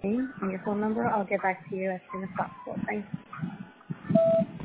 name and your phone number. I'll get back to you as soon as possible. Thanks.